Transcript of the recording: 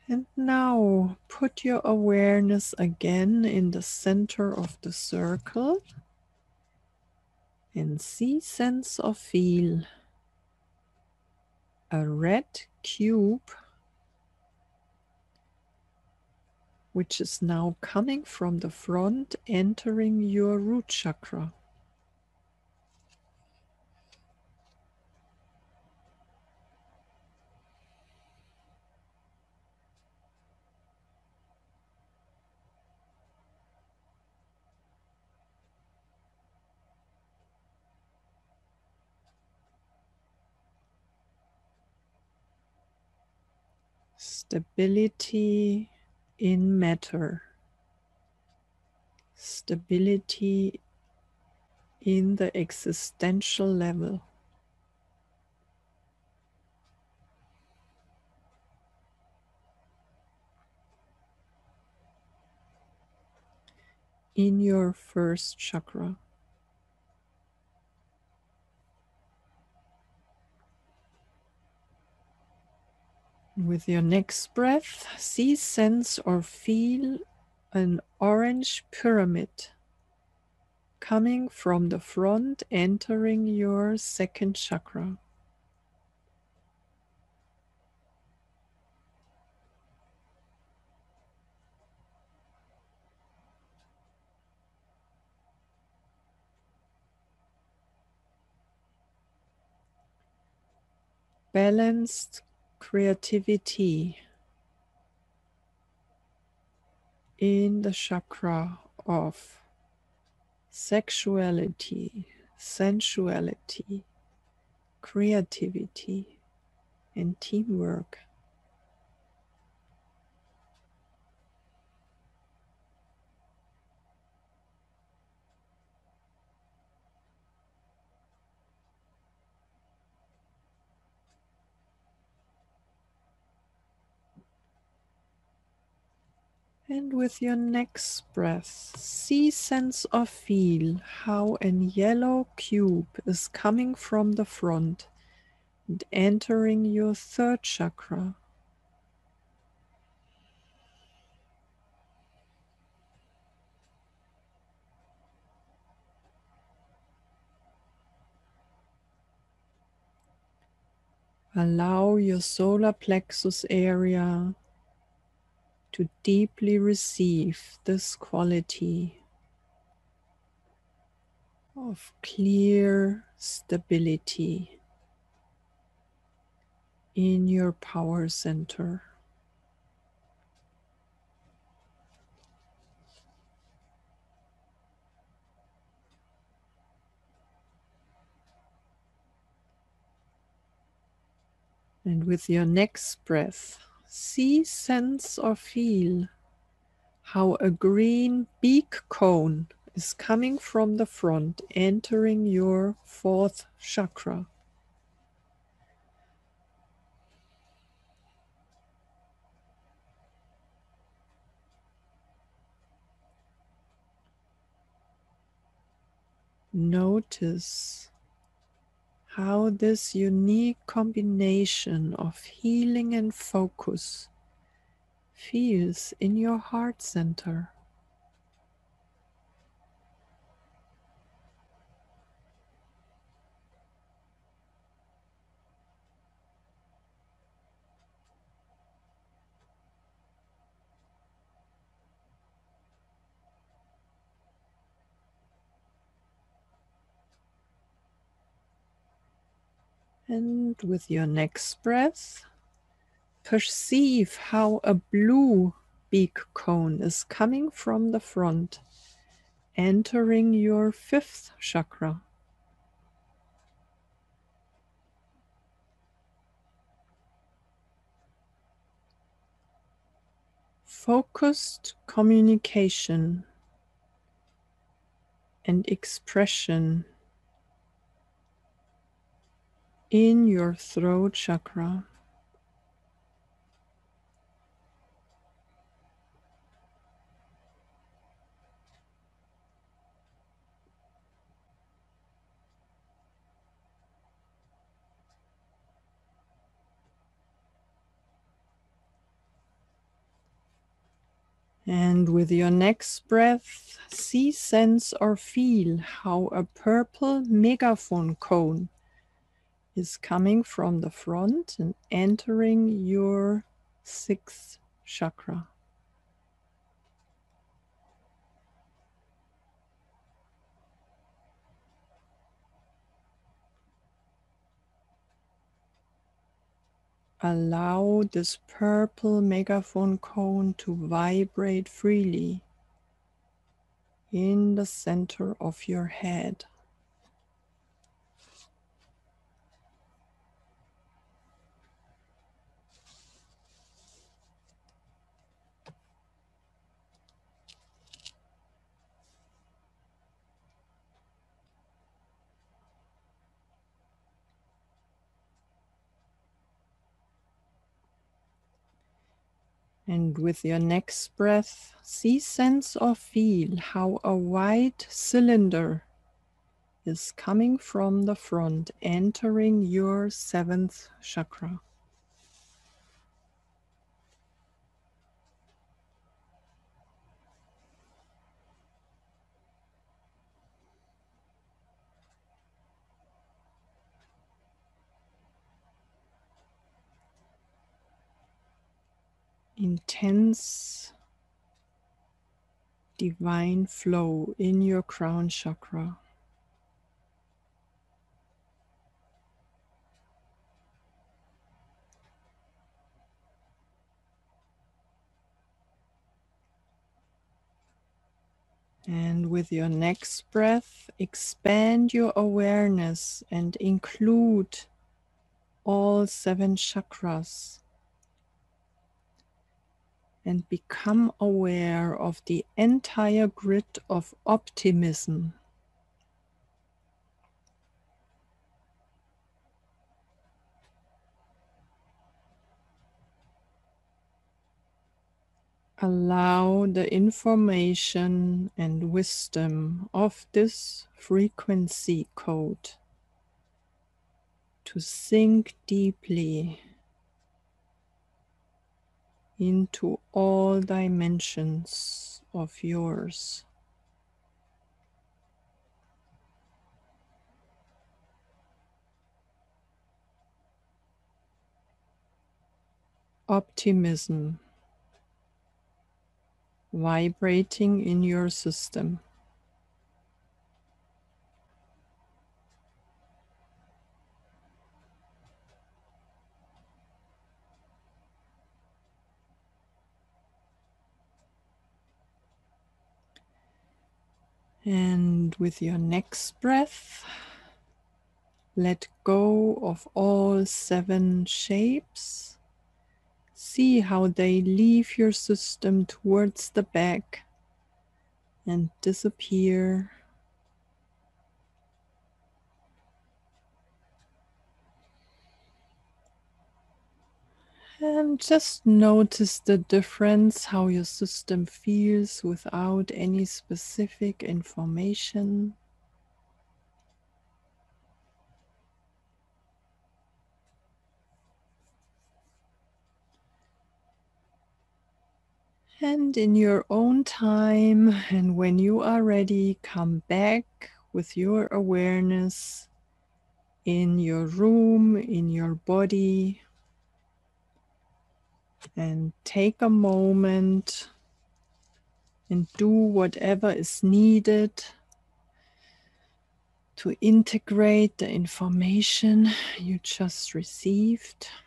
And now put your awareness again in the center of the circle and see, sense, or feel a red cube which is now coming from the front, entering your root chakra. Stability in matter, stability in the existential level. In your first chakra. With your next breath, see, sense, or feel an orange pyramid coming from the front, entering your second chakra. Balanced creativity in the chakra of sexuality, sensuality, creativity, and teamwork. And with your next breath, see, sense, or feel how a yellow cube is coming from the front and entering your third chakra. Allow your solar plexus area to deeply receive this quality of clear stability in your power center. And with your next breath, see, sense, or feel how a green beak cone is coming from the front, entering your fourth chakra. Notice how this unique combination of healing and focus feels in your heart center. And with your next breath, perceive how a blue beak cone is coming from the front, entering your fifth chakra. Focused communication and expression in your throat chakra. And with your next breath, see, sense, or feel how a purple megaphone cone is coming from the front and entering your sixth chakra. Allow this purple megaphone cone to vibrate freely in the center of your head. And with your next breath, see, sense, or feel how a white cylinder is coming from the front, entering your seventh chakra. Intense divine flow in your crown chakra. And with your next breath, expand your awareness and include all 7 chakras. And become aware of the entire grid of optimism. Allow the information and wisdom of this frequency code to sink deeply into all dimensions of yours. Optimism vibrating in your system. And with your next breath, let go of all 7 shapes. See how they leave your system towards the back and disappear. And just notice the difference, how your system feels without any specific information. And in your own time, and when you are ready, come back with your awareness in your room, in your body, and take a moment and do whatever is needed to integrate the information you just received.